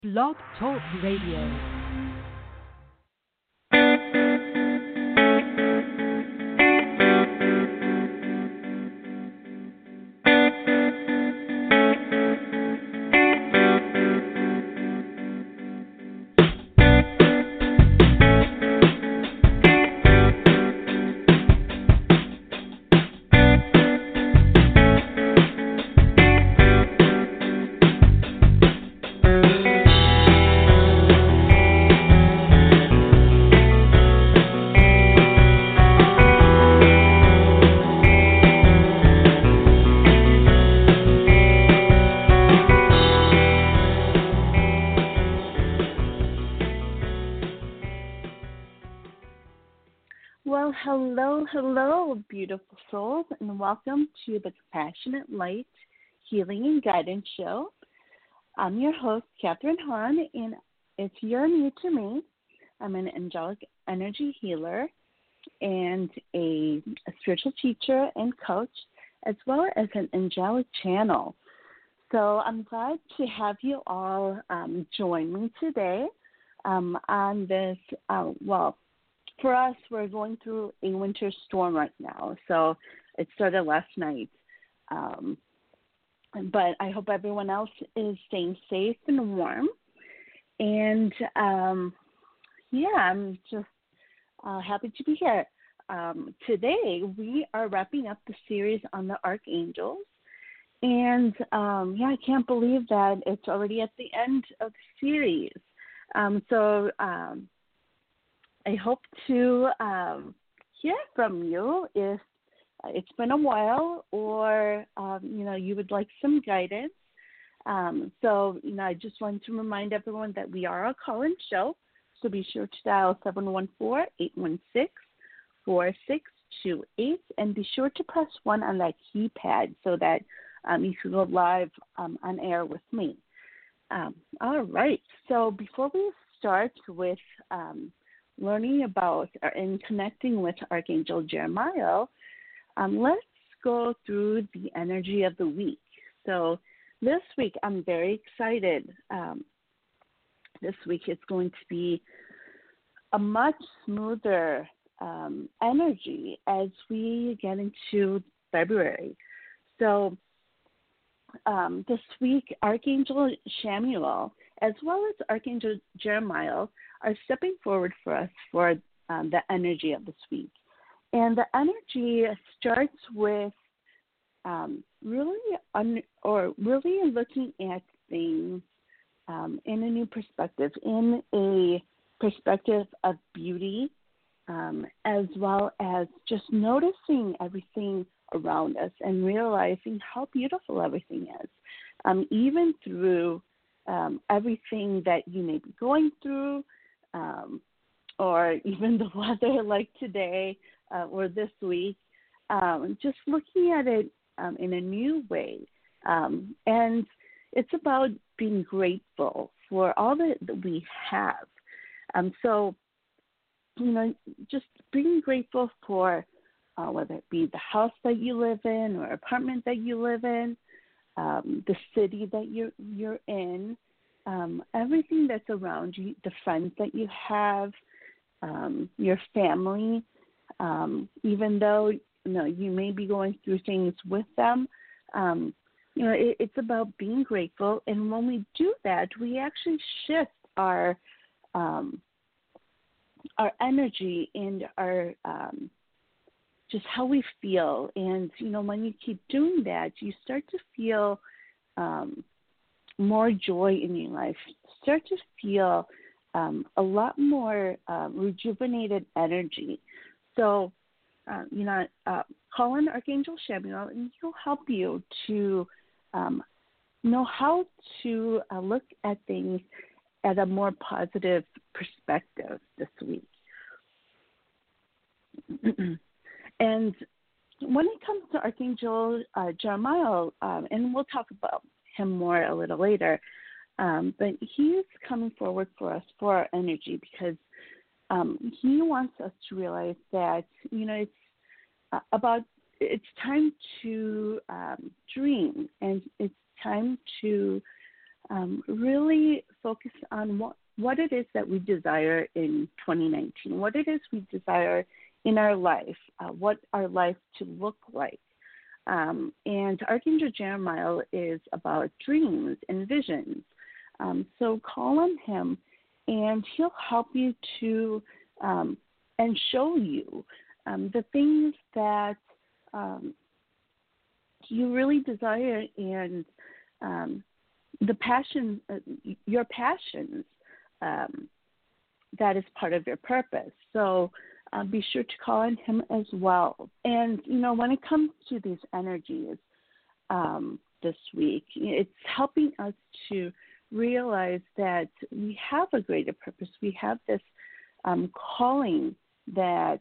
Blog Talk Radio. Well, hello, beautiful souls, and welcome to the Compassionate Light Healing and Guidance Show. I'm your host, Catherine Hahn, and if you're new to me, I'm an angelic energy healer and a spiritual teacher and coach, as well as an angelic channel. So I'm glad to have you all join me today on this, for us, we're going through a winter storm right now, so it started last night. But I hope everyone else is staying safe and warm. And, I'm just happy to be here. Today, we are wrapping up the series on the archangels. And, I can't believe that it's already at the end of the series. I hope to hear from you if it's been a while or, you would like some guidance. I just want to remind everyone that we are a call-in show, so be sure to dial 714-816-4628 and be sure to press 1 on that keypad so that you can go live on air with me. All right, so before we start with learning about and connecting with Archangel Jeremiah, let's go through the energy of the week. So this week, I'm very excited. This week is going to be a much smoother energy as we get into February. So this week, Archangel Chamuel, as well as Archangel Jeremiah, are stepping forward for us for the energy of this week. And the energy starts with really looking at things in a new perspective, in a perspective of beauty, as well as just noticing everything around us and realizing how beautiful everything is, even through everything that you may be going through, or even the weather like today or this week, just looking at it in a new way. And it's about being grateful for all that we have. Just being grateful for whether it be the house that you live in or apartment that you live in, the city that you're in, everything that's around you, the friends that you have, your family, even though you may be going through things with them, it's about being grateful. And when we do that, we actually shift our energy and our just how we feel. And when you keep doing that, you start to feel more joy in your life. Start to feel a lot more rejuvenated energy. So, call in Archangel Chamuel, and he'll help you to know how to look at things at a more positive perspective this week. And when it comes to Archangel Jeremiah, and we'll talk about him more a little later, but he's coming forward for us for our energy because he wants us to realize that, it's time to dream, and it's time to really focus on what it is that we desire in 2019, what it is we desire in our life, what our life to look like. And Archangel Jeremiah is about dreams and visions. So call on him, and he'll help you to and show you the things that you really desire, and the passion, your passions, that is part of your purpose. So be sure to call on him as well. And, when it comes to these energies this week, it's helping us to realize that we have a greater purpose. We have this calling that,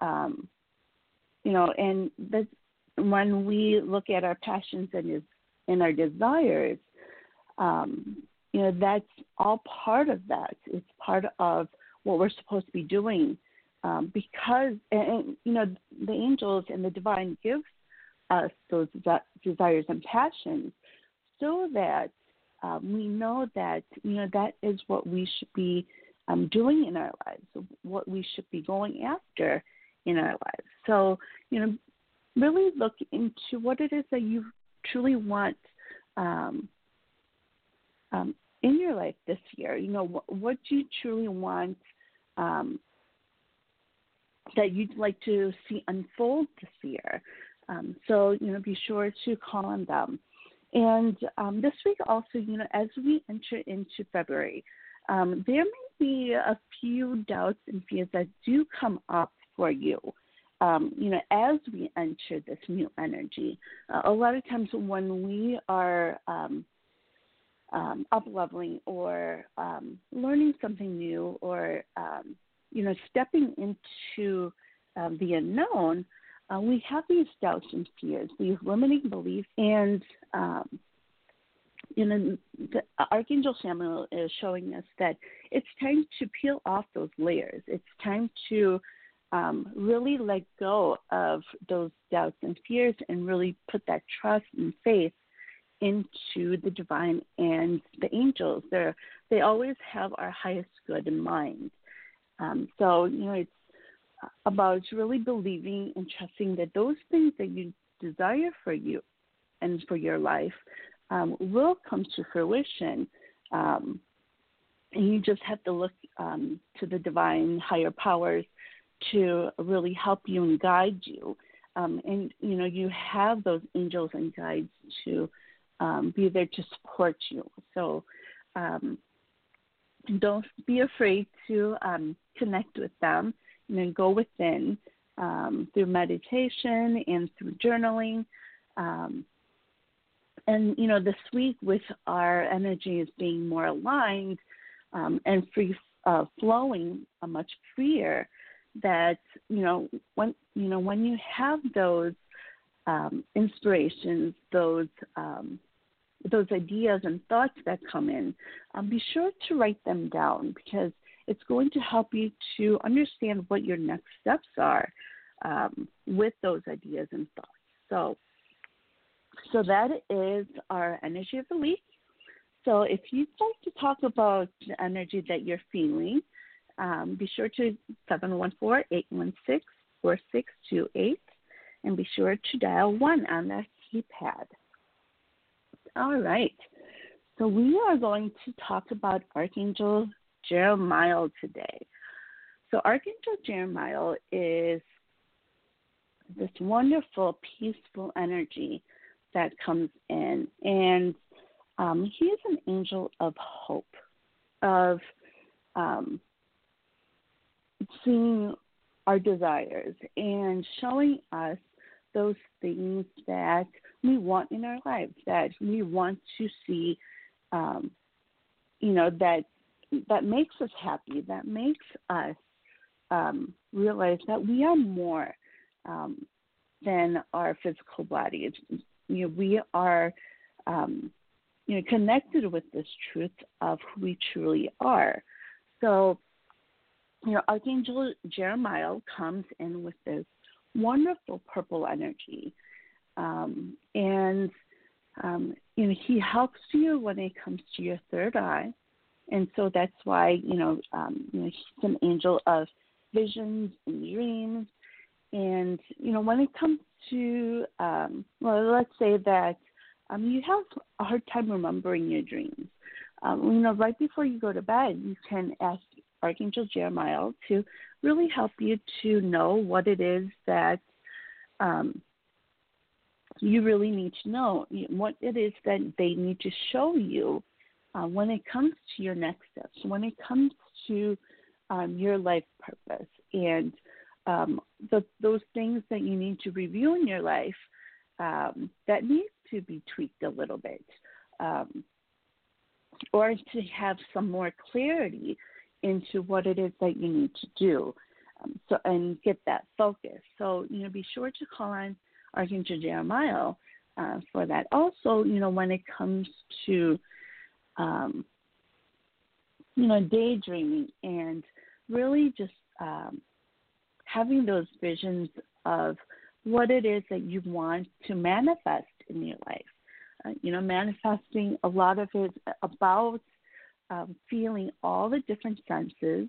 and this, when we look at our passions and our desires, that's all part of that. It's part of what we're supposed to be doing, because the angels and the divine give us those desires and passions, so that we know that that is what we should be doing in our lives, what we should be going after in our lives. So really look into what it is that you truly want in your life this year. What do you truly want that you'd like to see unfold this year? So be sure to call on them. And this week also, as we enter into February, there may be a few doubts and fears that do come up for you. As we enter this new energy, a lot of times when we are up-leveling or learning something new, or, stepping into the unknown, we have these doubts and fears, these limiting beliefs, and, the Archangel Samuel is showing us that it's time to peel off those layers. It's time to really let go of those doubts and fears and really put that trust and faith into the divine and the angels. They always have our highest good in mind. So it's about really believing and trusting that those things that you desire for you and for your life will come to fruition. And you just have to look to the divine higher powers to really help you and guide you. And you have those angels and guides to be there to support you. So don't be afraid to connect with them. Go within through meditation and through journaling. And this week, with our energies being more aligned and free flowing, much freer, that when you have those inspirations, those ideas and thoughts that come in, be sure to write them down, because it's going to help you to understand what your next steps are with those ideas and thoughts. So that is our energy of the week. So if you'd like to talk about the energy that you're feeling, be sure to 714-816-4628, and be sure to dial 1 on that keypad. All right. So we are going to talk about Archangel Jeremiah today. So Archangel Jeremiah is this wonderful, peaceful energy that comes in, and he is an angel of hope, of seeing our desires and showing us those things that we want in our lives, that we want to see, that makes us happy, that makes us realize that we are more than our physical bodies. We are, connected with this truth of who we truly are. So, Archangel Jeremiah comes in with this wonderful purple energy. And, He helps you when it comes to your third eye, and so that's why he's an angel of visions and dreams. And when it comes to let's say that you have a hard time remembering your dreams. Right before you go to bed, you can ask Archangel Jeremiah to really help you to know what it is that you really need to know, what it is that they need to show you when it comes to your next steps, when it comes to your life purpose, and those things that you need to review in your life that need to be tweaked a little bit, or to have some more clarity into what it is that you need to do, and get that focus. So, be sure to call on Archangel Jeremiah for that. Also, when it comes to, daydreaming and really just having those visions of what it is that you want to manifest in your life. Manifesting, a lot of it about feeling all the different senses,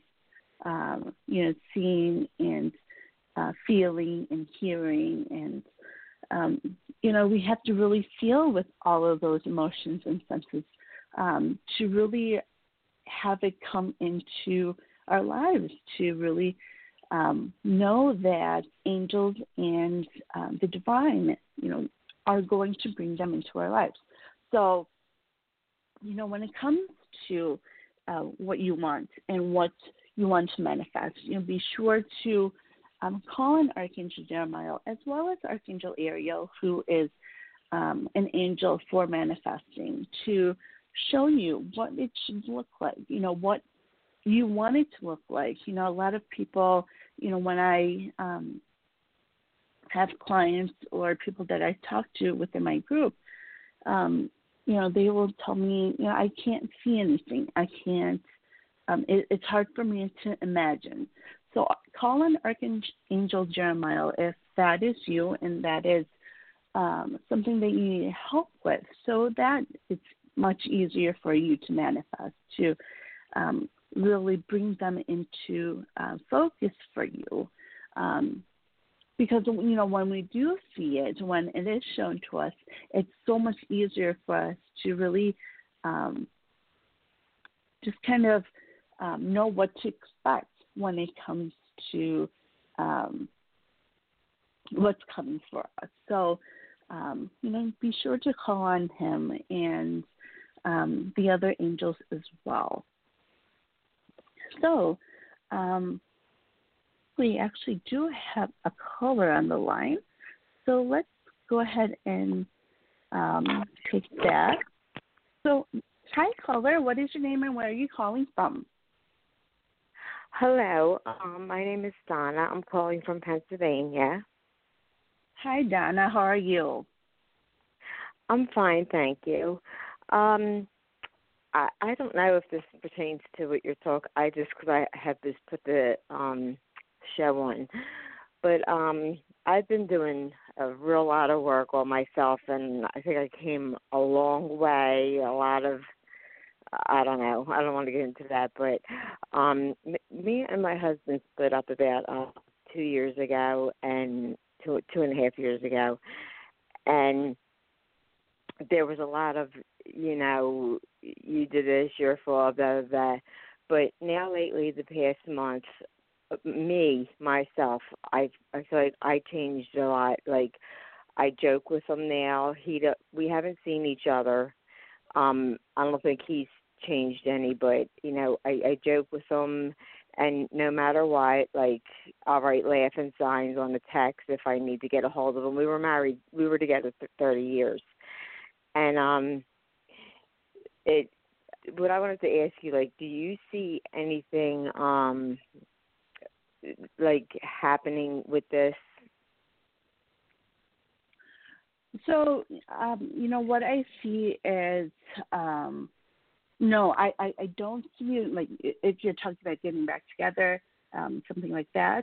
seeing and feeling and hearing, and we have to really feel with all of those emotions and senses to really have it come into our lives, to really know that angels and the divine, are going to bring them into our lives. So, when it comes to what you want and what you want to manifest, be sure to call on Archangel Jeremiah as well as Archangel Ariel, who is an angel for manifesting, to show you what it should look like, what you want it to look like. A lot of people, when I have clients or people that I talk to within my group, they will tell me, I can't see anything. I can't, it's hard for me to imagine. So call on Archangel Jeremiah if that is you and that is something that you need help with, so that it's much easier for you to manifest, to really bring them into focus for you. Because, when we do see it, when it is shown to us, it's so much easier for us to really just kind of know what to expect when it comes to what's coming for us. So, be sure to call on him and the other angels as well. So, we actually do have a caller on the line. So let's go ahead and take that. So, hi, caller. What is your name and where are you calling from? Hello. My name is Donna. I'm calling from Pennsylvania. Hi, Donna. How are you? I'm fine, thank you. I don't know if this pertains to what you're talking. Because I have this put the show on, but I've been doing a real lot of work on myself, and I think I came a long way. A lot of, I don't know. I don't want to get into that, but me and my husband split up about 2 years ago, and 2.5 years ago, and there was a lot of, you did this, your fault, blah, blah, blah. But now lately, the past month, myself, I feel like I changed a lot. Like, I joke with him now. We haven't seen each other. I don't think he's changed any, but, I joke with him, and no matter what, like, I'll write laughing signs on the text if I need to get a hold of him. We were married. We were together for 30 years. And what I wanted to ask you, like, do you see anything like happening with this? So, what I see is, no, I don't see it, like, if you're talking about getting back together, something like that.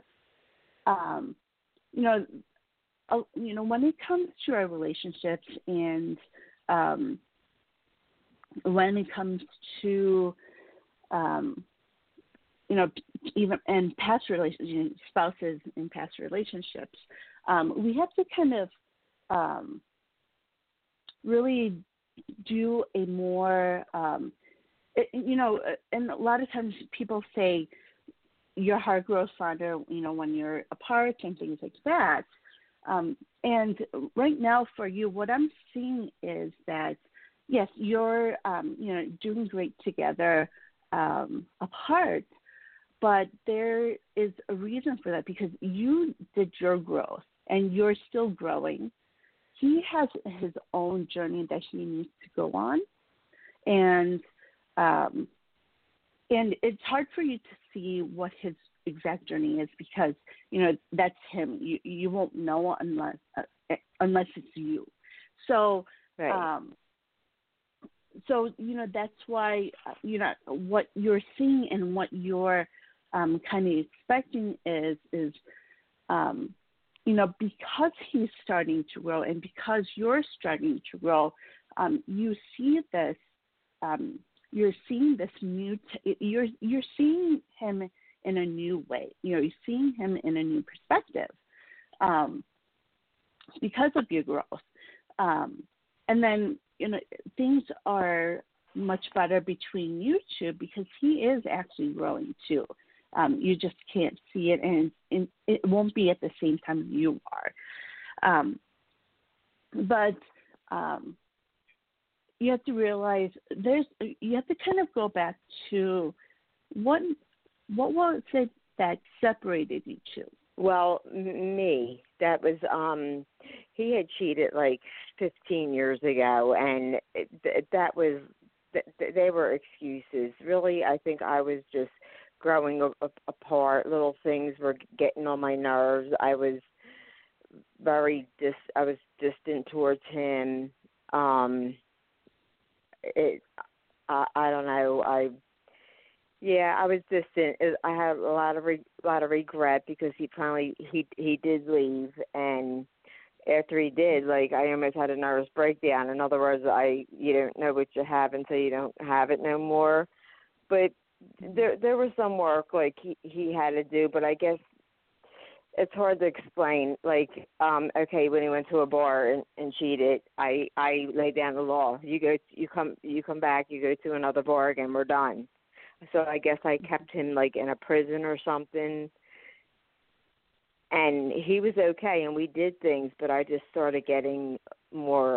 When it comes to our relationships and when it comes to, even in past relationships, spouses in past relationships, we have to kind of really do a more, and a lot of times people say your heart grows fonder, when you're apart and things like that. And right now for you, what I'm seeing is that, yes, you're, doing great together apart, but there is a reason for that because you did your growth and you're still growing. He has his own journey that he needs to go on, and it's hard for you to see what his exact journey is because that's him. You won't know unless it's you. So right. So that's why what you're seeing and what you're kind of expecting is because he's starting to grow and because you're starting to grow, you see this. You're seeing this you're seeing him in a new way. You're seeing him in a new perspective because of your growth. And then things are much better between you two because he is actually growing too. You just can't see it, and it won't be at the same time you are. But you have to realize you have to kind of go back to what was it that separated you two? Well, me, that was, he had cheated like 15 years ago, and that was, they were excuses. Really, I think I was just growing apart. Little things were getting on my nerves. I was distant towards him. I don't know. I was distant. I had a lot of regret because he did leave, and after he did, like, I almost had a nervous breakdown. In other words, you don't know what you have until you don't have it no more. But there was some work like he had to do, but I guess it's hard to explain. Like, okay, when he went to a bar and cheated, I laid down the law. You come back, you go to another bar again, we're done. So I guess I kept him like in a prison or something. And he was okay, and we did things, but I just started getting more.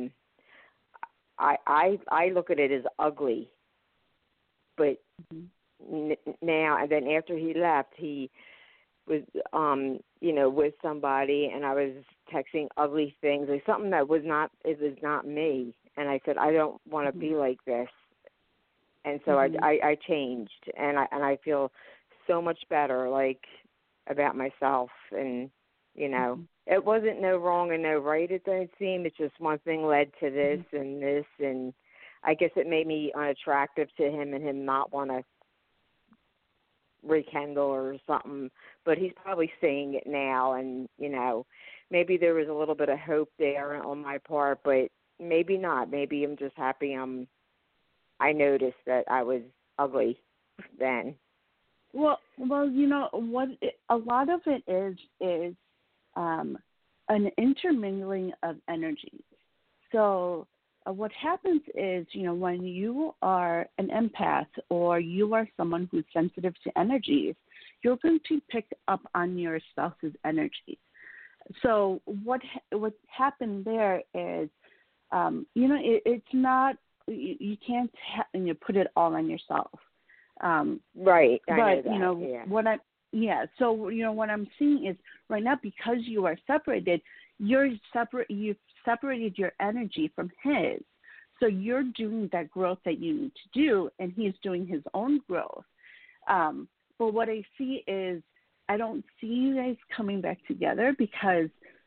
I look at it as ugly, but now and then after he left, he was with somebody, and I was texting ugly things, like something that was not me. And I said, I don't want to be like this. And so I changed, and I feel so much better, like, about myself. And it wasn't no wrong and no right, it doesn't seem. It's just one thing led to this and this, and I guess it made me unattractive to him and him not want to rekindle or something. But he's probably seeing it now, and maybe there was a little bit of hope there on my part, but maybe not. Maybe I'm just happy I noticed that I was ugly then. Well, what a lot of it is an intermingling of energies. So what happens is, when you are an empath or you are someone who's sensitive to energies, you're going to pick up on your spouse's energy. So what happened there is, it's not, you can't put it all on yourself. Right. But I know that. So what I'm seeing is right now, because you are separated, you've separated your energy from his. So you're doing that growth that you need to do, and he's doing his own growth. But what I see is, I don't see you guys coming back together because,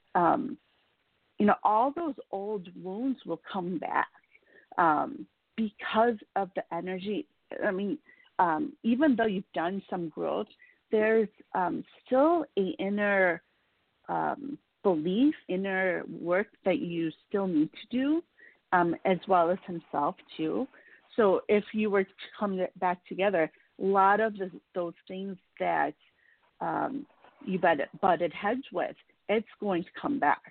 all those old wounds will come back because of the energy. I mean, even though you've done some growth, there's still a inner belief, inner work that you still need to do as well as himself too. So if you were to come back together, a lot of those things that you butted heads with, it's going to come back.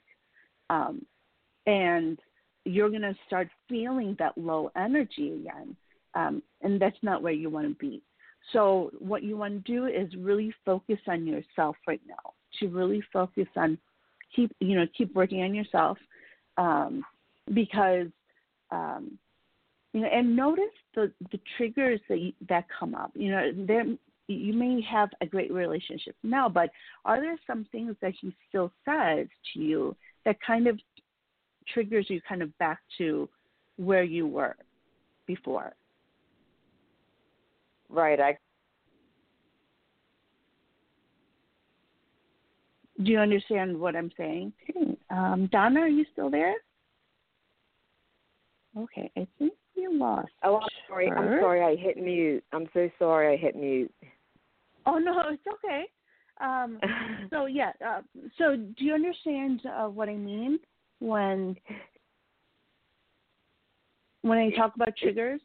And you're going to start feeling that low energy again. And that's not where you want to be. So what you want to do is really focus on yourself right now, to really focus on keep working on yourself, because, and notice the triggers that come up. You may have a great relationship now, but are there some things that he still says to you that kind of triggers you kind of back to where you were before? Right. Do you understand what I'm saying? Hey, Donna, are you still there? Okay, I think we lost. Oh, I'm sorry. her. I'm sorry. I hit mute. I'm so sorry. I hit mute. Oh no, it's okay. So yeah. So do you understand what I mean when I talk about triggers?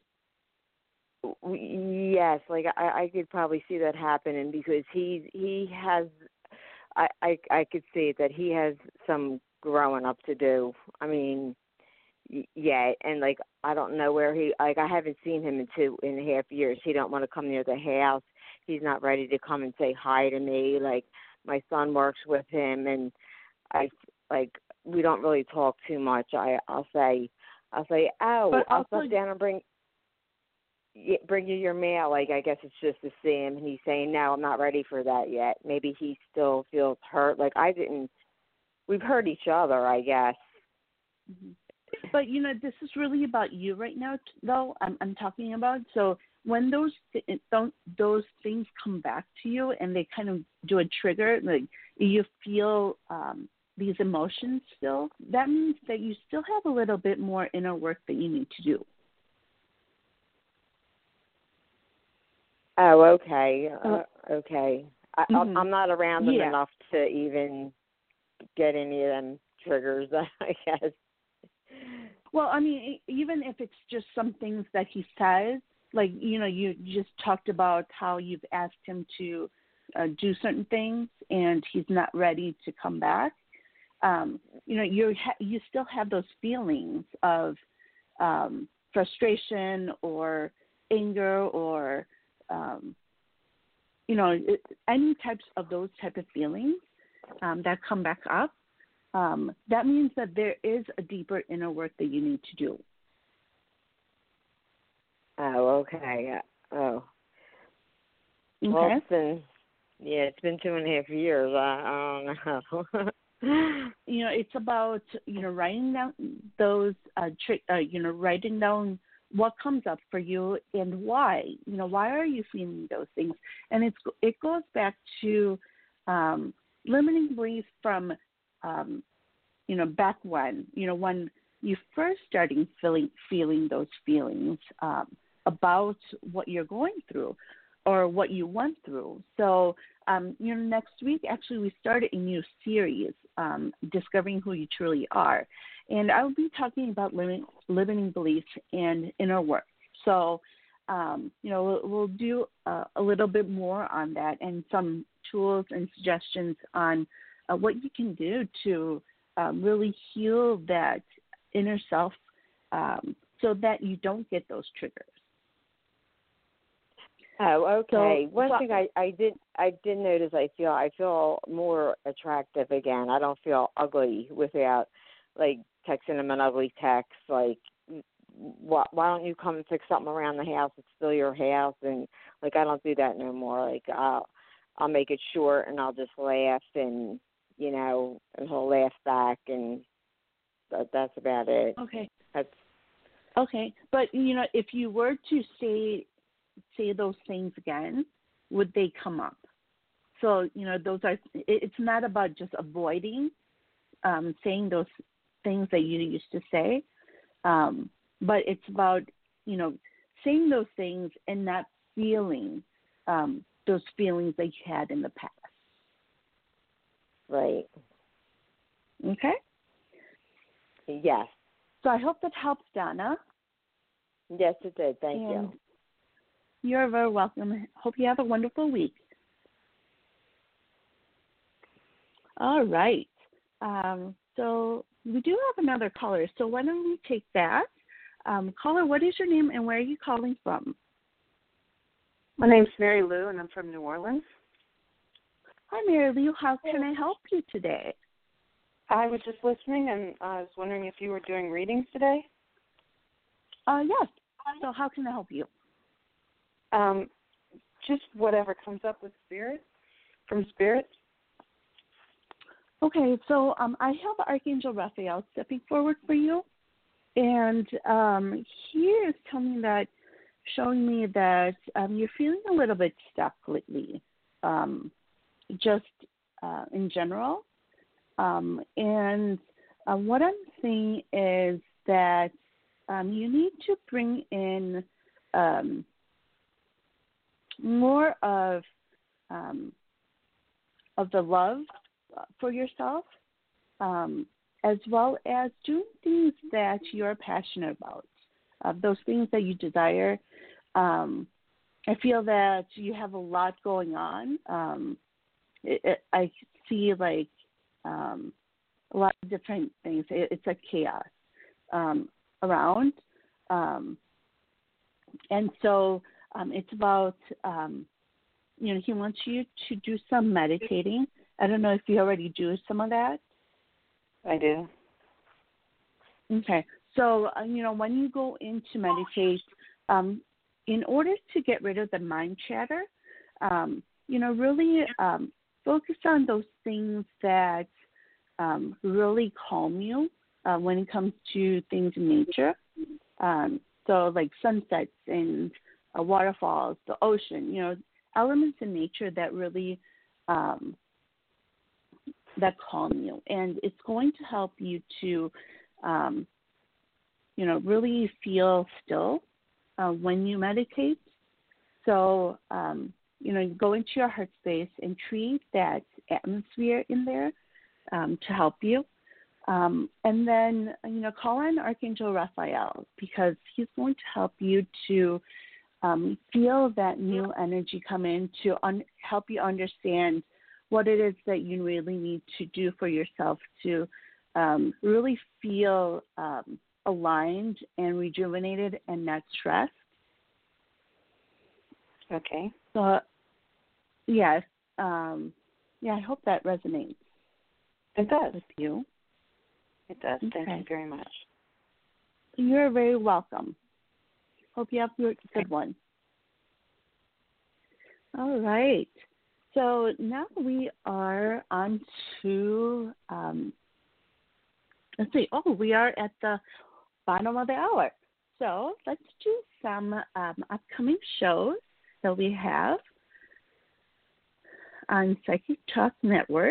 Yes, like I could probably see that happening because he has. I could see that he has some growing up to do. I mean, yeah, and like I don't know where I haven't seen him in 2.5 years. He don't want to come near the house. He's not ready to come and say hi to me. Like my son works with him, and we don't really talk too much. I'll say, oh, But I'll also, step down and bring you your mail. Like I guess it's just to see him, and he's saying, no, I'm not ready for that yet. Maybe he still feels hurt. Like we've hurt each other, I guess. mm-hmm. But this is really about you right now, though. I'm talking about. So when those things come back to you and they kind of do a trigger, like you feel these emotions still, that means that you still have a little bit more inner work that you need to do. Oh, okay. Okay. Mm-hmm. I'm not around them enough to even get any of them triggers, I guess. Well, I mean, even if it's just some things that he says, like, you just talked about how you've asked him to do certain things and he's not ready to come back. You still have those feelings of frustration or anger or, any types of those type of feelings that come back up. That means that there is a deeper inner work that you need to do. Oh, okay. Oh. Okay. Well, it's been 2.5 years. I don't know. It's about, writing down those, writing down what comes up for you and why. Why are you feeling those things? And it goes back to limiting beliefs from, back when you first starting feeling those feelings about what you're going through or what you went through. So, next week, actually, we started a new series, Discovering Who You Truly Are. And I will be talking about limiting beliefs and inner work. So, we'll do a little bit more on that and some tools and suggestions on what you can do to really heal that inner self so that you don't get those triggers. Oh, okay. So, one thing I did notice, I feel more attractive again. I don't feel ugly without like texting him an ugly text like why don't you come and fix something around the house? It's still your house. And like I don't do that no more. Like I'll make it short and I'll just laugh and and he'll laugh back, and that's about it. Okay. That's okay. But if you were to say those things again, would they come up? So those are. It's not about just avoiding saying those things that you used to say, but it's about saying those things and not feeling those feelings that you had in the past. right. Okay. Yes. So I hope that helps, Donna. Yes, it did. Thank you. You're very welcome. Hope you have a wonderful week. All right. So we do have another caller. So why don't we take that? Caller, what is your name and where are you calling from? My name's Mary Lou, and I'm from New Orleans. Hi, Mary Lou. How can I help you today? I was just listening, and I was wondering if you were doing readings today. Yes. So how can I help you? Just whatever comes up with Spirit, from Spirit. Okay, so I have Archangel Raphael stepping forward for you, and he is showing me that you're feeling a little bit stuck lately, just in general. And what I'm seeing is that you need to bring in more of the love for yourself, as well as doing things that you're passionate about, those things that you desire. I feel that you have a lot going on. I see like a lot of different things. It's like chaos around. And so it's about, he wants you to do some meditating. I don't know if you already do some of that. I do. Okay. So, when you go in to meditate, in order to get rid of the mind chatter, really focus on those things that really calm you when it comes to things in nature. So like sunsets and waterfalls, the ocean, elements in nature that really that calm you. And it's going to help you to, really feel still when you meditate. So, go into your heart space and create that atmosphere in there to help you. And then, call on Archangel Raphael because he's going to help you to feel that new energy come in to help you understand what it is that you really need to do for yourself to really feel aligned and rejuvenated and not stressed. Okay. So, yes. I hope that resonates. It does. With you. It does. Okay. Thank you very much. You're very welcome. Hope you have a good one. All right. So now we are on to, let's see. Oh, we are at the bottom of the hour. So let's do some upcoming shows that we have on Psychic Talk Network.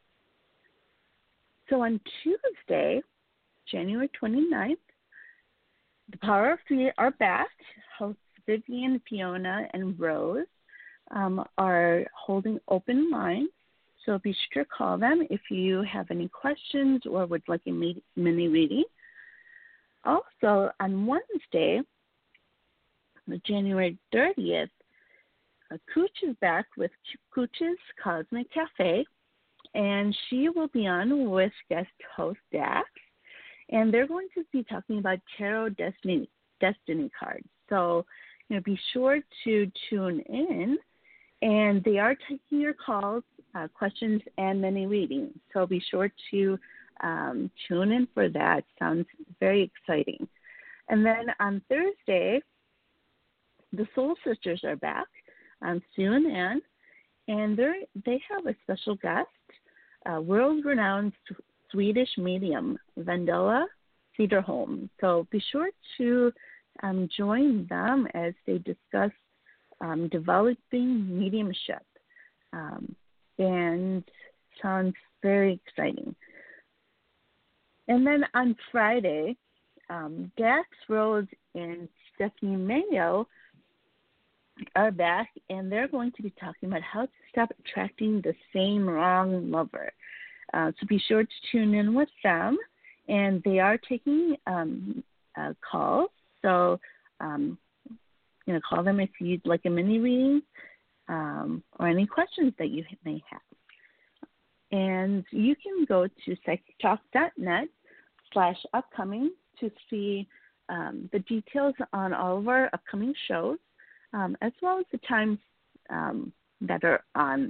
So on Tuesday, January 29th, The Power of Three are back. Hosts Vivian, Fiona, and Rose are holding open lines. So be sure to call them if you have any questions or would like a mini reading. Also, on Wednesday, January 30th, Cooch is back with Cooch's Cosmic Cafe, and she will be on with guest host Dax, and they're going to be talking about tarot destiny cards. So, be sure to tune in, and they are taking your calls, questions, and many readings. So be sure to tune in for that. Sounds very exciting. And then on Thursday, the Soul Sisters are back, Sue and Ann, and they have a special guest, world-renowned Swedish medium, Vendela Cederholm. So be sure to join them as they discuss developing mediumship. And sounds very exciting. And then on Friday, Dax, Rose, and Stephanie Mayo are back, and they're going to be talking about how to stop attracting the same wrong lover. So be sure to tune in with them. And they are taking calls. So, call them if you'd like a mini reading or any questions that you may have. And you can go to psychictalk.net/upcoming to see the details on all of our upcoming shows, as well as the times that are on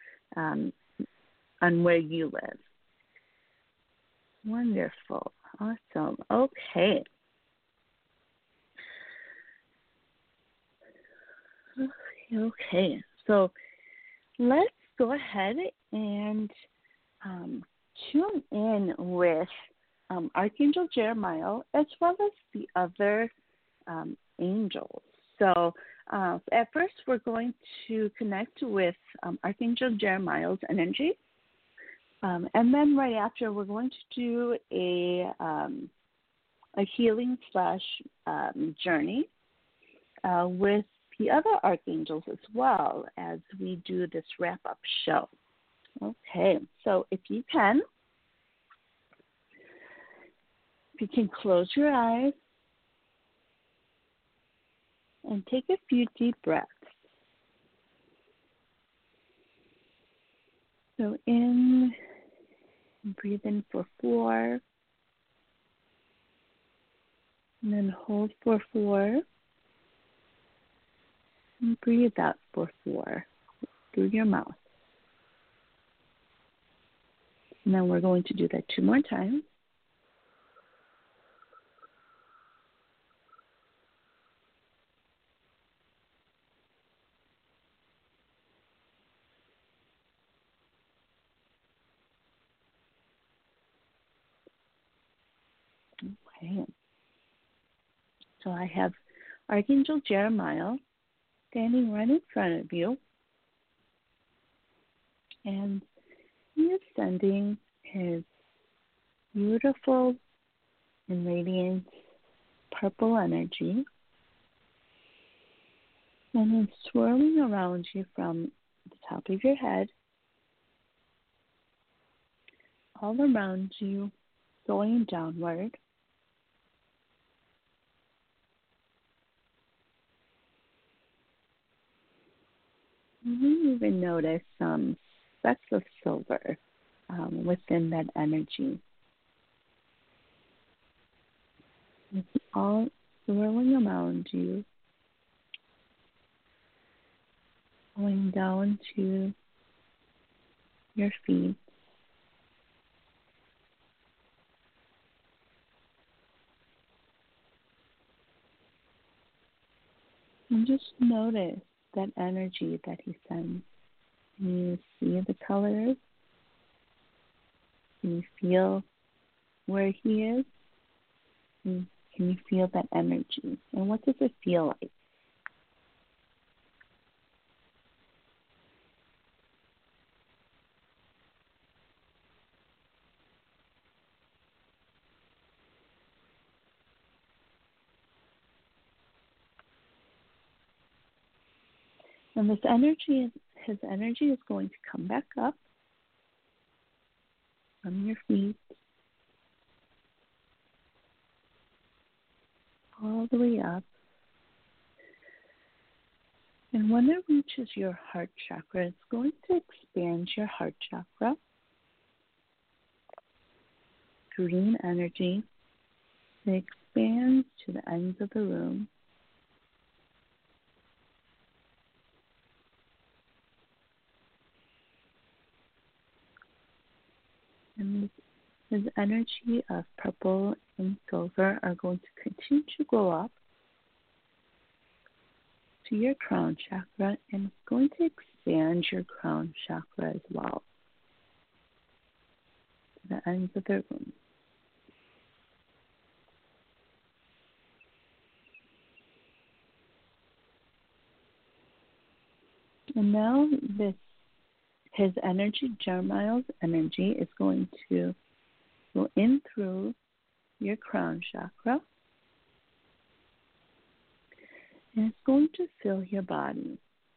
where you live. Wonderful. Awesome. Okay. Okay. So let's go ahead and tune in with Archangel Jeremiah as well as the other angels. So at first we're going to connect with Archangel Jeremiah's energy. And then right after we're going to do a healing / journey with the other archangels as well as we do this wrap-up show. Okay, so if you can close your eyes and take a few deep breaths. So breathe in for 4, and then hold for 4, and breathe out for 4 through your mouth. And then we're going to do that 2 more times. Okay. So I have Archangel Jeremiah standing right in front of you, and he is sending his beautiful and radiant purple energy, and it's swirling around you from the top of your head, all around you, going downward. You even notice some specks of silver within that energy. It's all swirling around you, going down to your feet. And just notice that energy that he sends. Can you see the colors? Can you feel where he is? Can you feel that energy? And what does it feel like? And his energy is going to come back up from your feet all the way up. And when it reaches your heart chakra, it's going to expand your heart chakra. Green energy. It expands to the ends of the room. And his energy of purple and silver are going to continue to go up to your crown chakra, and it's going to expand your crown chakra as well to the ends of the room. And now his energy, Jeremiah's energy, is going to go in through your crown chakra, and it's going to fill your body.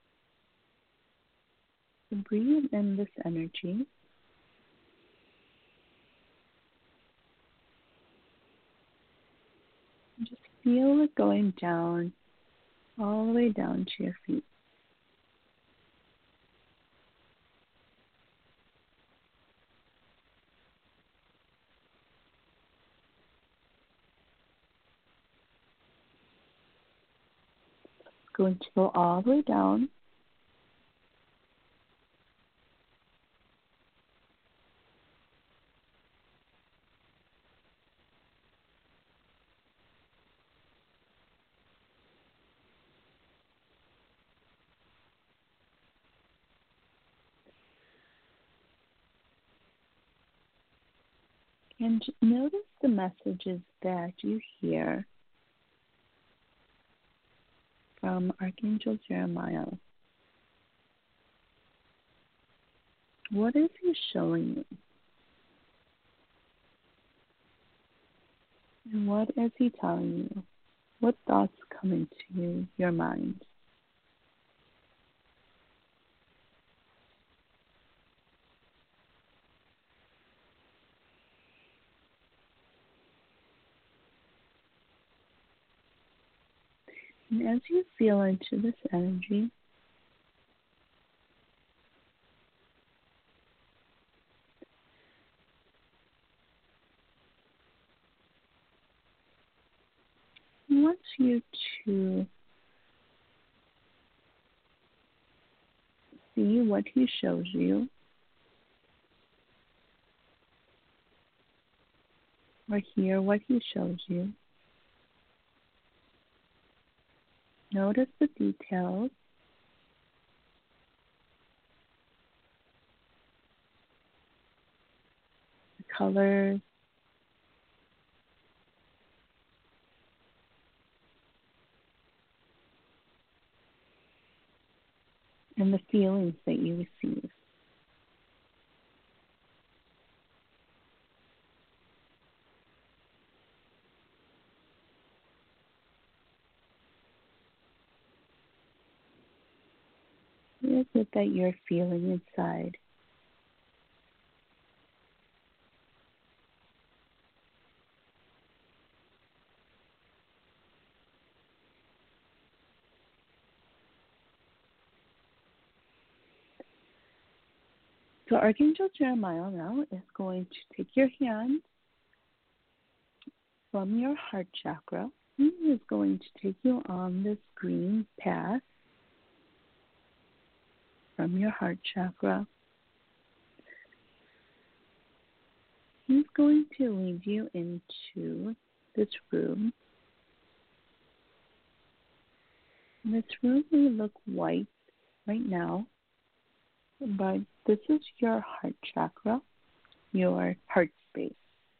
So breathe in this energy, Feel it going down, all the way down to your feet. It's going to go all the way down. And notice the messages that you hear from Archangel Jeremiah. What is he showing you? And what is he telling you? What thoughts come into your mind? And as you feel into this energy, I want you to see what he shows you, or hear what he shows you. Notice the details. The colors. And the feelings that you receive. What is it that you're feeling inside? So Archangel Jeremiah now is going to take your hand from your heart chakra. He is going to take you on this green path from your heart chakra. He's going to lead you into this room. And this room may look white right now, but this is your heart chakra, your heart space.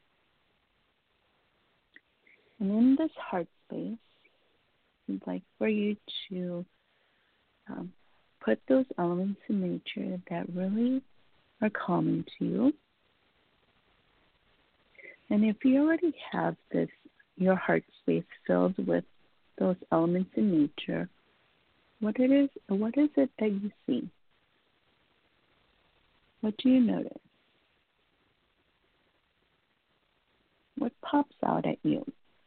And in this heart space, I'd like for you to put those elements in nature that really are calming to you. And if you already have this, your heart space filled with those elements in nature, what is it that you see? What do you notice? What pops out at you?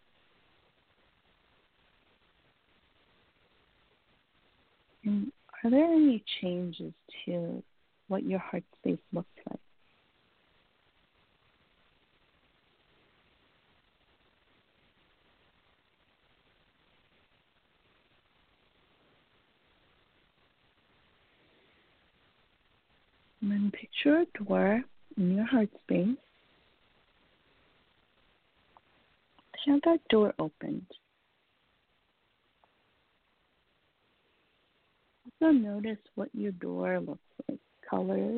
And are there any changes to what your heart space looks like? And then picture a door in your heart space. Have that door opened. Also notice what your door looks like, colors.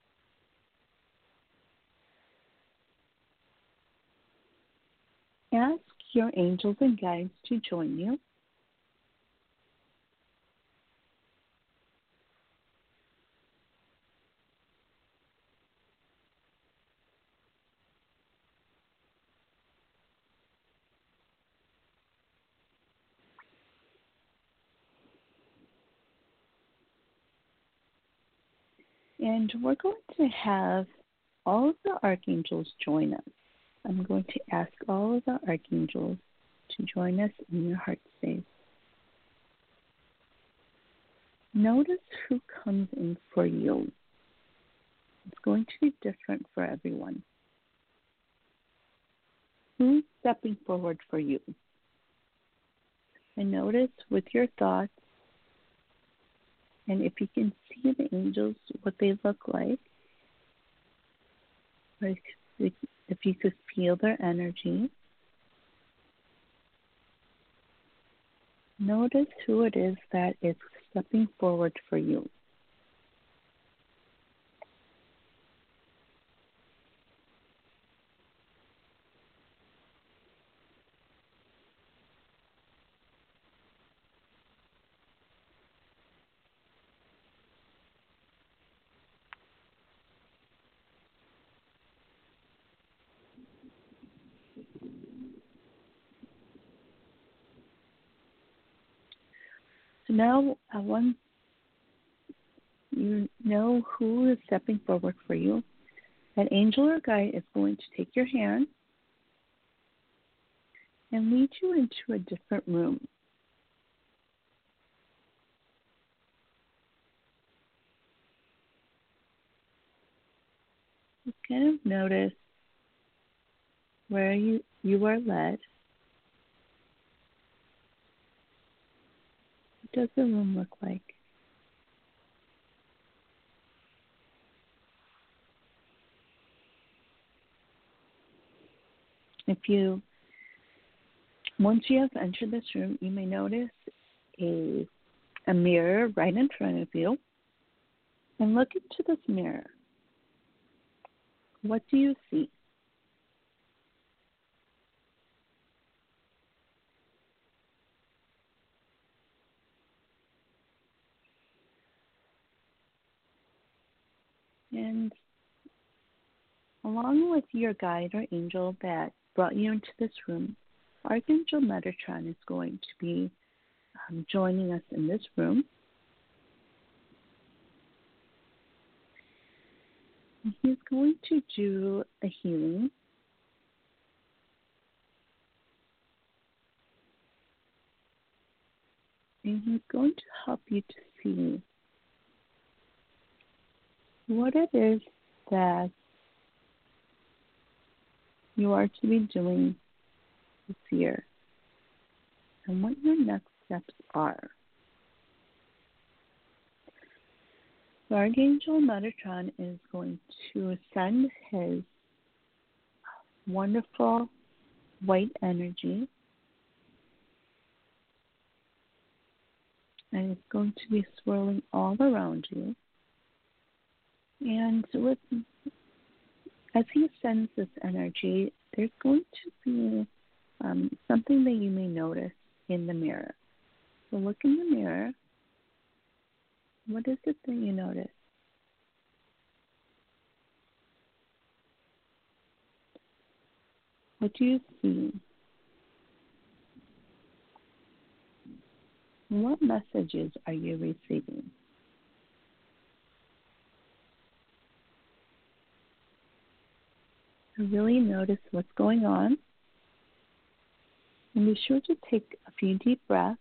Ask your angels and guides to join you. And we're going to have all of the archangels join us. I'm going to ask all of the archangels to join us in your heart space. Notice who comes in for you. It's going to be different for everyone. Who's stepping forward for you? And notice with your thoughts, and if you can see the angels, what they look like if you could feel their energy, notice who it is that is stepping forward for you. So now, once you know who is stepping forward for you, an angel or guide is going to take your hand and lead you into a different room. Just kind of notice where you are led. What does the room look like? Once you have entered this room, you may notice a mirror right in front of you. And look into this mirror. What do you see? And along with your guide or angel that brought you into this room, Archangel Metatron is going to be joining us in this room. He's going to do a healing. And he's going to help you to see what it is that you are to be doing this year and what your next steps are. So Archangel Metatron is going to send his wonderful white energy, and it's going to be swirling all around you. And as he sends this energy, there's going to be something that you may notice in the mirror. So look in the mirror. What is it that you notice? What do you see? What messages are you receiving? So really notice what's going on. And be sure to take a few deep breaths.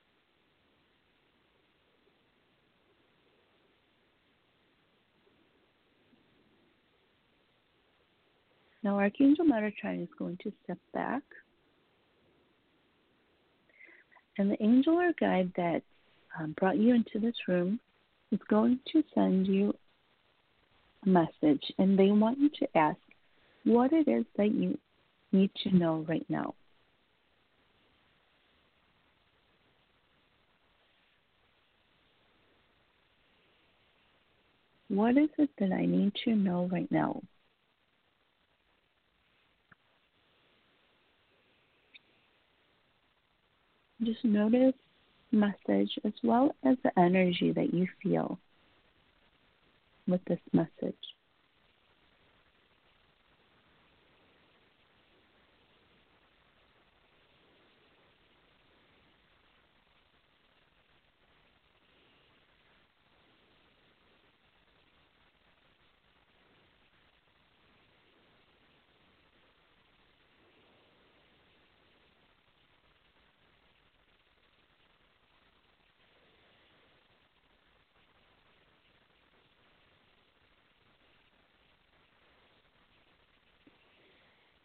Now Archangel Metatron is going to step back. And the angel or guide that brought you into this room is going to send you a message. And they want you to ask what it is that you need to know right now. What is it that I need to know right now? Just notice the message as well as the energy that you feel with this message.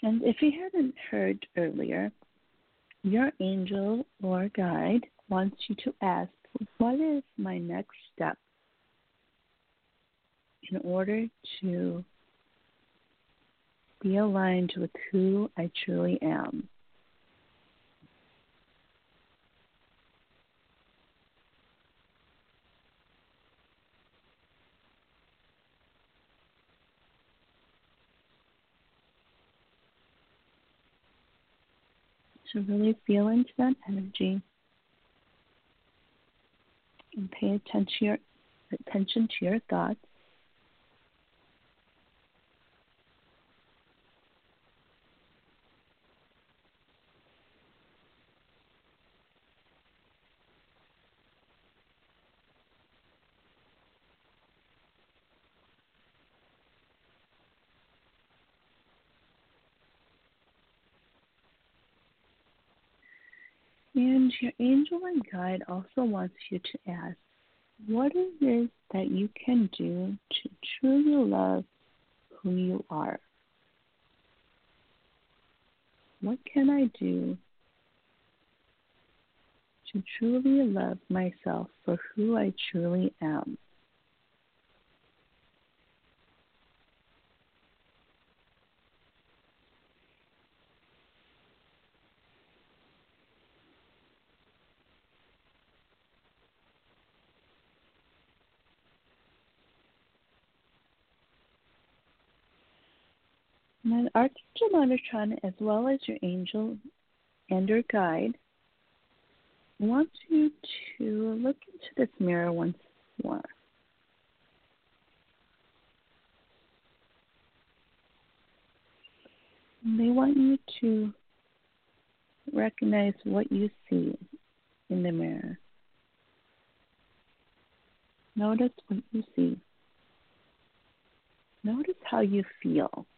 And if you hadn't heard earlier, your angel or guide wants you to ask, what is my next step in order to be aligned with who I truly am? So really feel into that energy and pay attention to your thoughts. And your angel and guide also wants you to ask, what is it that you can do to truly love who you are? What can I do to truly love myself for who I truly am? And then Archangel Metatron, as well as your angel and your guide, wants you to look into this mirror once more. And they want you to recognize what you see in the mirror. Notice what you see. Notice how you feel.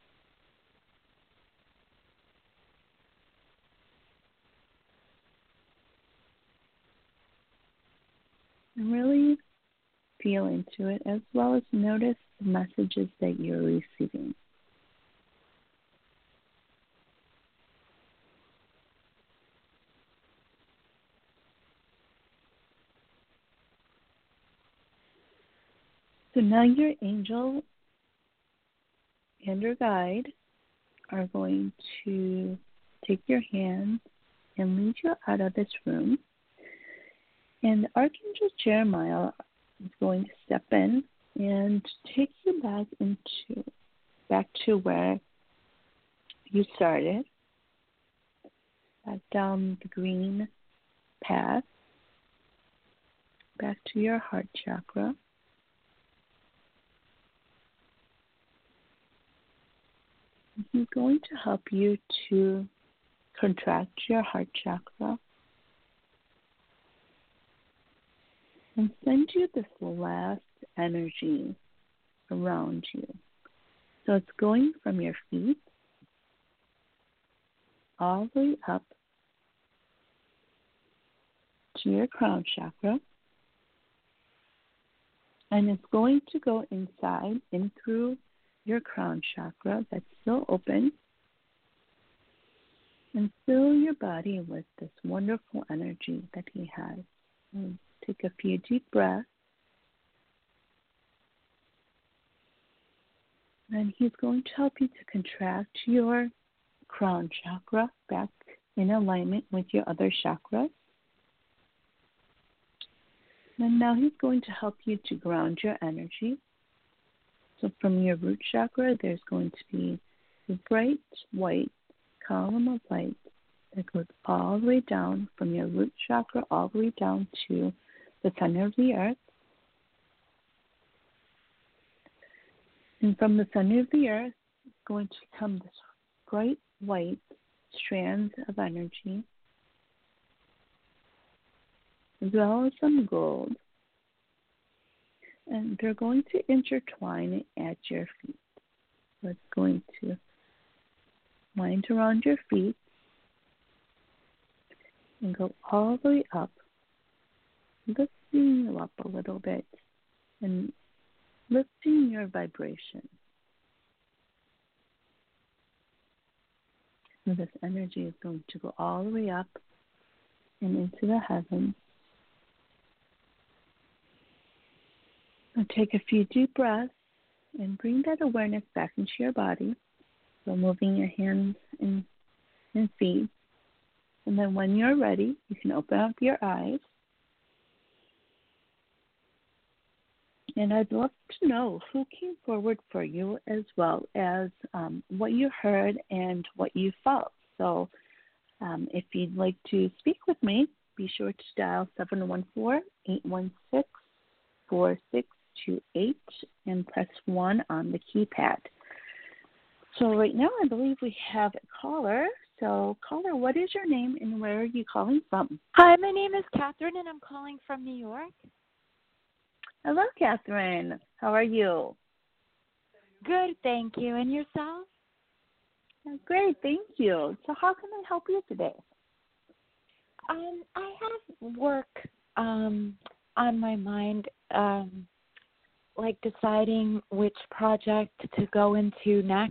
And really feel into it, as well as notice the messages that you're receiving. So now your angel and your guide are going to take your hand and lead you out of this room. And Archangel Jeremiah is going to step in and take you back to where you started, back down the green path, back to your heart chakra. He's going to help you to contract your heart chakra and send you this last energy around you. So it's going from your feet all the way up to your crown chakra. And it's going to go inside, in through your crown chakra that's still open, and fill your body with this wonderful energy that he has. And take a few deep breaths. And he's going to help you to contract your crown chakra back in alignment with your other chakras. And now he's going to help you to ground your energy. So from your root chakra, there's going to be a bright white column of light that goes all the way down from your root chakra all the way down to the center of the earth. And from the center of the earth, it's going to come this bright white strands of energy, as well as some gold. And they're going to intertwine at your feet. So it's going to wind around your feet and go all the way up, lifting you up a little bit and lifting your vibration. This energy is going to go all the way up and into the heavens. Now take a few deep breaths and bring that awareness back into your body. So moving your hands and feet. And then when you're ready, you can open up your eyes. And I'd love to know who came forward for you, as well as what you heard and what you felt. So if you'd like to speak with me, be sure to dial 714-816-4628 and press 1 on the keypad. So right now I believe we have a caller. So caller, what is your name and where are you calling from? Hi, my name is Catherine and I'm calling from New York. Hello, Catherine. How are you? Good, thank you. And yourself? Great, thank you. So how can I help you today? I have work on my mind, like deciding which project to go into next.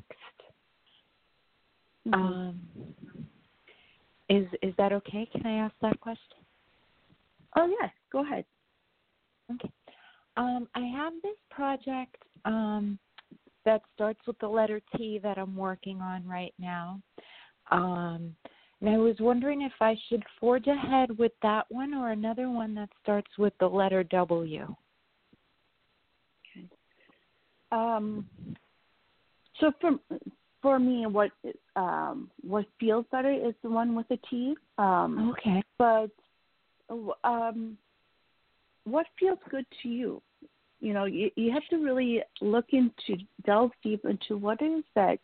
Is that okay? Can I ask that question? Oh, yes. Go ahead. Okay. I have this project that starts with the letter T that I'm working on right now. And I was wondering if I should forge ahead with that one or another one that starts with the letter W. Okay. So for me, what feels better is the one with a T. Okay. But what feels good to you? You know, you have to really delve deep into what it is that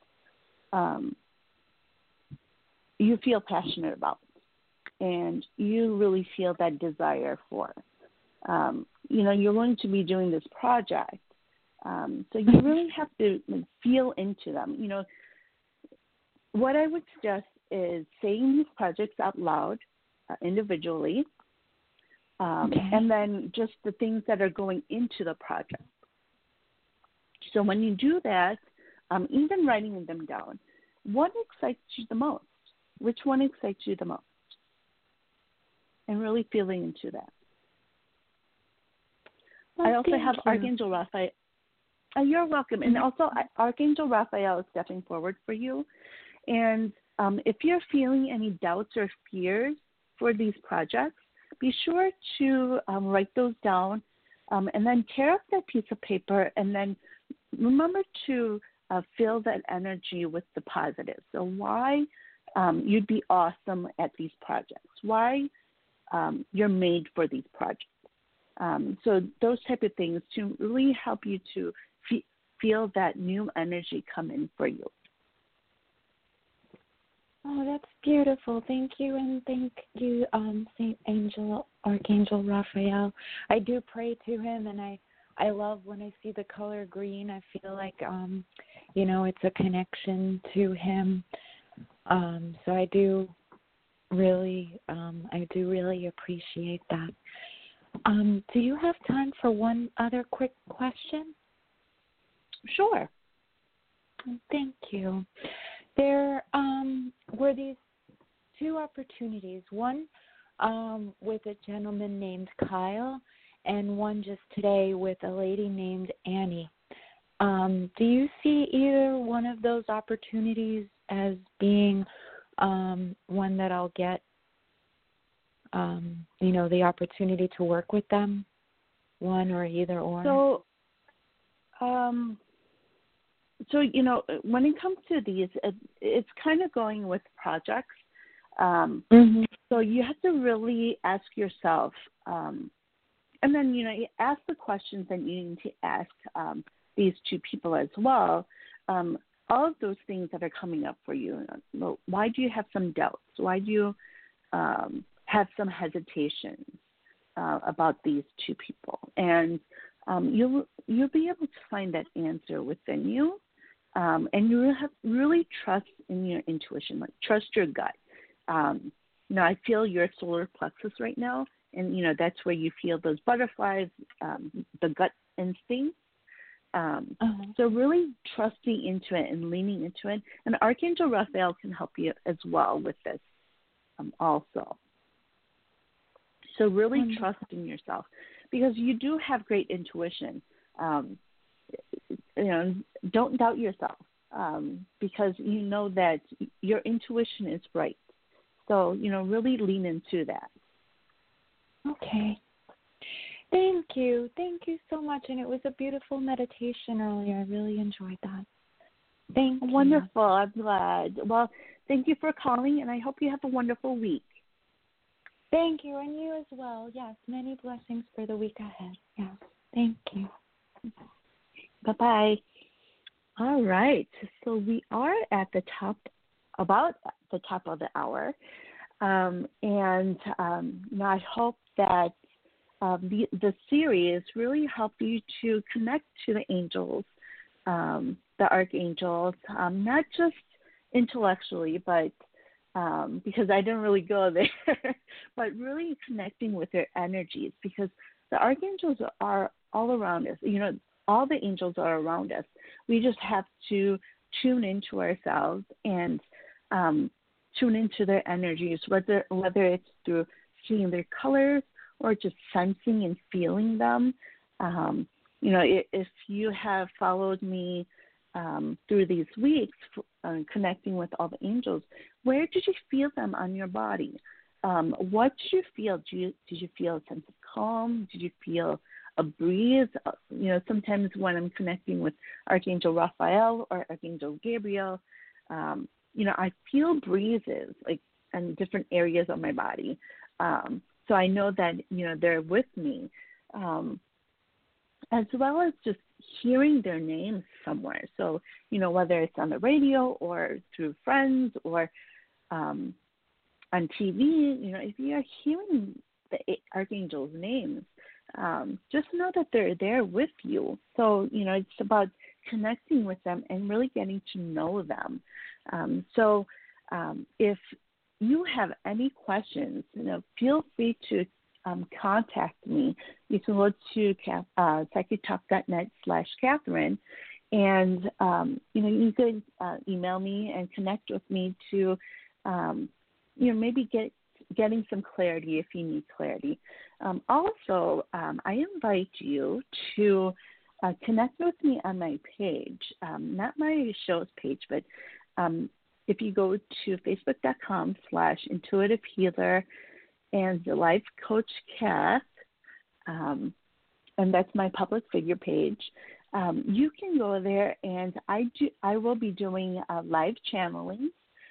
you feel passionate about and you really feel that desire for. You're going to be doing this project. So you really have to feel into them. You know, what I would suggest is saying these projects out loud individually. And then just the things that are going into the project. So when you do that, even writing them down, what excites you the most? Which one excites you the most? And really feeling into that. Well, I also have you. Archangel Raphael. You're welcome. And also Archangel Raphael is stepping forward for you. And if you're feeling any doubts or fears for these projects, be sure to write those down and then tear up that piece of paper and then remember to fill that energy with the positive. So why you'd be awesome at these projects, why you're made for these projects. So those type of things to really help you to feel that new energy come in for you. Oh, that's beautiful. Thank you, and thank you, Archangel Raphael. I do pray to him, and I love when I see the color green. I feel like, it's a connection to him. So I do really appreciate that. Do you have time for one other quick question? Sure. Thank you. There were these two opportunities, one with a gentleman named Kyle and one just today with a lady named Annie. Do you see either one of those opportunities as being one that I'll get, the opportunity to work with them, one or either or? So, when it comes to these, it's kind of going with projects. So you have to really ask yourself, and then, you ask the questions that you need to ask these two people as well. All of those things that are coming up for you. Why do you have some doubts? Why do you have some hesitations about these two people? And you'll be able to find that answer within you. And you have really trust in your intuition, like trust your gut. I feel your solar plexus right now, and, that's where you feel those butterflies, the gut instinct. So really trusting into it and leaning into it. And Archangel Raphael can help you as well with this also. So really trusting yourself, because you do have great intuition. Don't doubt yourself, because you know that your intuition is right. So, really lean into that. Okay. Thank you. Thank you so much. And it was a beautiful meditation earlier. I really enjoyed that. Thank you. Wonderful. I'm glad. Well, thank you for calling, and I hope you have a wonderful week. Thank you, and you as well. Yes, many blessings for the week ahead. Yes, thank you. Bye-bye. All right. So we are at the top, about the top of the hour. I hope that the series really help you to connect to the angels, the archangels, not just intellectually, but because I didn't really go there, but really connecting with their energies, because the archangels are all around us. All the angels are around us. We just have to tune into ourselves and tune into their energies, whether it's through seeing their colors or just sensing and feeling them. If you have followed me through these weeks, connecting with all the angels, where did you feel them on your body? What did you feel? Did you feel a sense of calm? Did you feel a breeze? Sometimes when I'm connecting with Archangel Raphael or Archangel Gabriel, I feel breezes like in different areas of my body. So I know that, they're with me, as well as just hearing their names somewhere. So, whether it's on the radio or through friends or on TV, if you are hearing the archangels' names, just know that they're there with you. So, it's about connecting with them and really getting to know them. If you have any questions, feel free to contact me. You can go to psychictalk.net/Catherine, and you could email me and connect with me to maybe getting some clarity if you need clarity. Also, I invite you to connect with me on my page, not my show's page, but if you go to facebook.com/intuitive healer and Life Coach Kath, and that's my public figure page, you can go there, and I will be doing live channeling,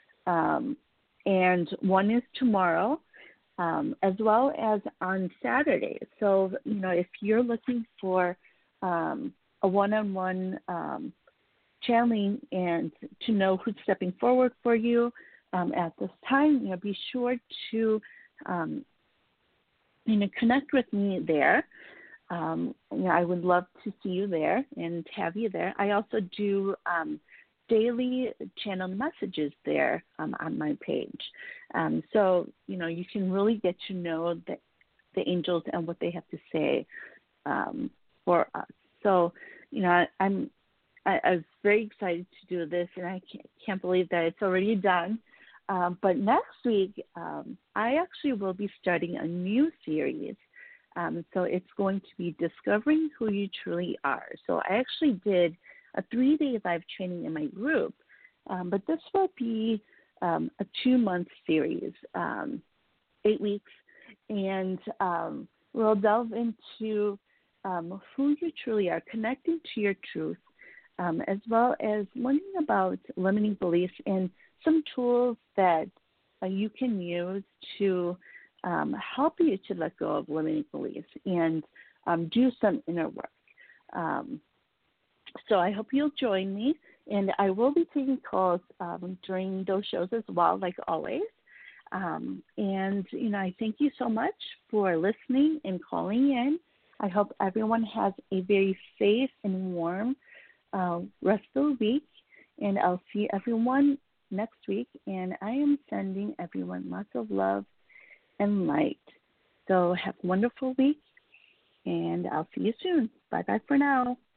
and one is tomorrow, as well as on Saturday. So, if you're looking for a one-on-one channeling and to know who's stepping forward for you at this time, be sure to connect with me there. I would love to see you there and have you there. I also do daily channel messages there on my page. So, you can really get to know the angels and what they have to say for us. So, I was very excited to do this, and I can't believe that it's already done. But next week, I actually will be starting a new series. So it's going to be Discovering Who You Truly Are. So I actually did a 3-day live training in my group, but this will be a 2-month series, 8 weeks, and we'll delve into who you truly are, connecting to your truth, as well as learning about limiting beliefs and some tools that you can use to help you to let go of limiting beliefs and do some inner work. So I hope you'll join me, and I will be taking calls during those shows as well, like always. And, I thank you so much for listening and calling in. I hope everyone has a very safe and warm rest of the week, and I'll see everyone next week, and I am sending everyone lots of love and light. So have a wonderful week, and I'll see you soon. Bye-bye for now.